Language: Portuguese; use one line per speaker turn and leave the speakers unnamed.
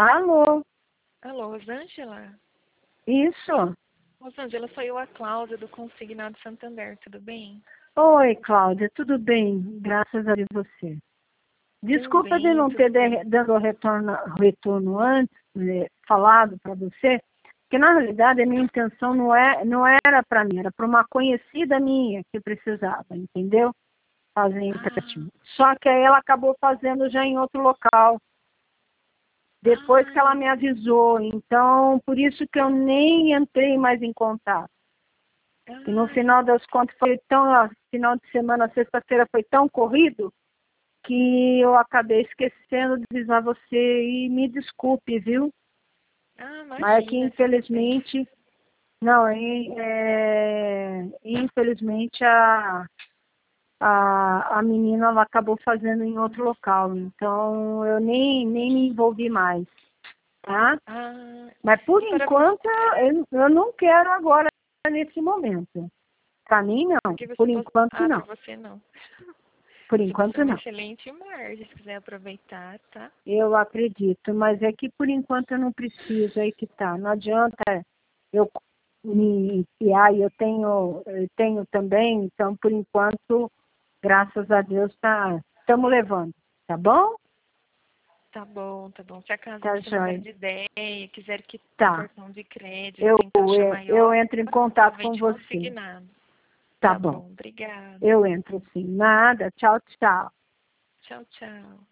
Alô?
Alô, Rosângela?
Isso?
Rosângela, sou eu, a Cláudia, do Consignado Santander, tudo bem?
Oi, Cláudia, tudo bem? Graças a Deus você. Desculpa de
Também,
não
tudo
ter
bem.
dado retorno antes, falado para você, porque na realidade a minha intenção não era para mim, era para uma conhecida minha que precisava, entendeu? Fazer
Ah,
empréstimo. Só que aí ela acabou fazendo já em outro local, depois que ela me
entendi.
avisou. Então, por isso que eu nem entrei mais em contato. E no
Ah,
final das contas foi final de semana, sexta-feira foi tão corrido que eu acabei esquecendo de avisar você e me desculpe, viu? Mas é que
imagina, tudo bem.
infelizmente, não, infelizmente a menina ela acabou fazendo em outro local, então eu nem me envolvi mais, tá?
Ah,
Mas por
e para você,
enquanto eu não quero agora nesse momento. Para mim não,
porque
por enquanto
para
não.
você não.
Por
Você mostrou
enquanto
uma
não.
excelente margem, se quiser aproveitar, tá?
Eu acredito, mas é que por enquanto eu não preciso, aí que tá. Não adianta eu me enfiar e eu tenho também, então por enquanto, graças a Deus, estamos levando, tá bom?
Tá bom, tá bom. Se acaso
Tá
você mudar
joia.
de ideia, quiser quitar o
Tá.
cartão de crédito
Eu,
em taxa
eu
maior,
entro em contato com
aproveite o
você.
consignado.
Tá
Tá
bom.
bom, obrigada.
Eu entro sim. Nada. Tchau, tchau.
Tchau, tchau.